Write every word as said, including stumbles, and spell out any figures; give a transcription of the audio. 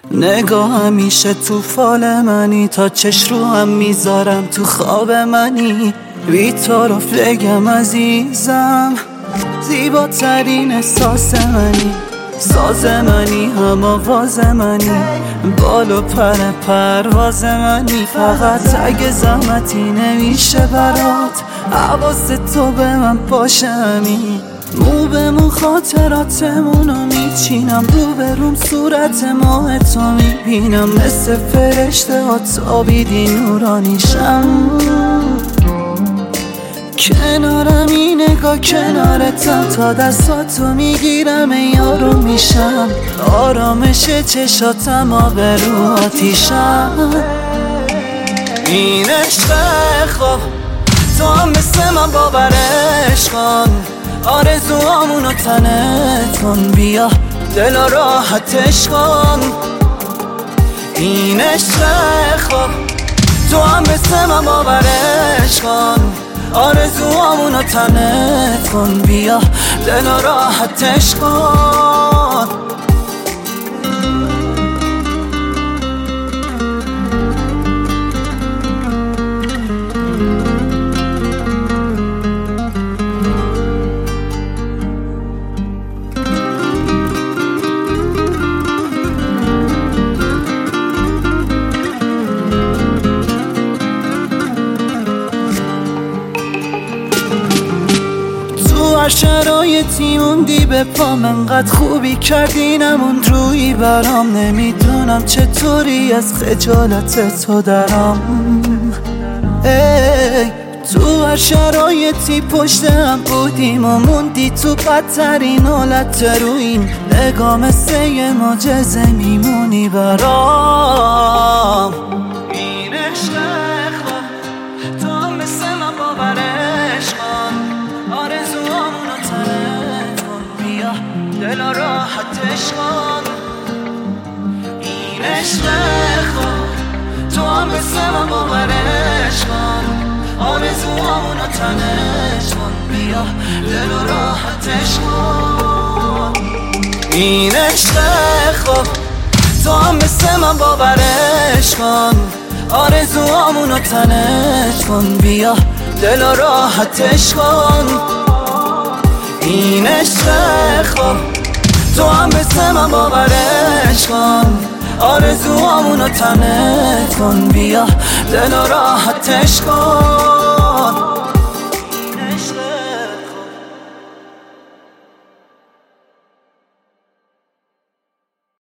نگاه همیشه تو فال منی، تا چش رو هم میذارم تو خواب منی. بی طرف بگم عزیزم، زیباترین احساس منی. ساز منی، هم آواز منی، بال و پر پرواز منی. فقط اگه زحمتی نمیشه برات، حواس تو به من باشه همین. مو به مو خاطراتمونو میچینم، رو به روم صورت ماه تو میبینم. مثل فرشته ها تابیدی نورانیشم. کنارم این نگاه کنارتم، تا دستاتو میگیرم یارو میشم. آرامش چشاتم آبرو آتیشم. این عشق خواب تو هم مثل من باورش کن، آرزوامونو تنت کن. بیا دل راحتش کن. این عشق خواب تو هم مثل من باورش کن، آرزوامونو تنت کن. بیا دل راحتش کن. هر شرایطی موندی به پام، انقدر خوبی کردی نموند روی برام. نمیدونم چطوری از خجالت تو درام. ای تو هر شرایطی پشت هم بودیم و موندی تو بدترین حالت. رویم نگاه مثل یه معجزه میمونی برام. این عشق خواب تو هم مثل من باورش کن، آرزوامونو تنت کن. بیا دل راحتش کن. این عشق خواب تو هم مثل من باورش کن، آرزوامونو تنت کن. بیا دل راحتش کن. این عشق خواب تو هم مثل من باورش کن، آرزوامونو تنت کن. بیا دل راحتش کن. این عشق خواب تو هم مثل من باورش کن، آرزوامونو تنت کن. بیا دل راحتش کن.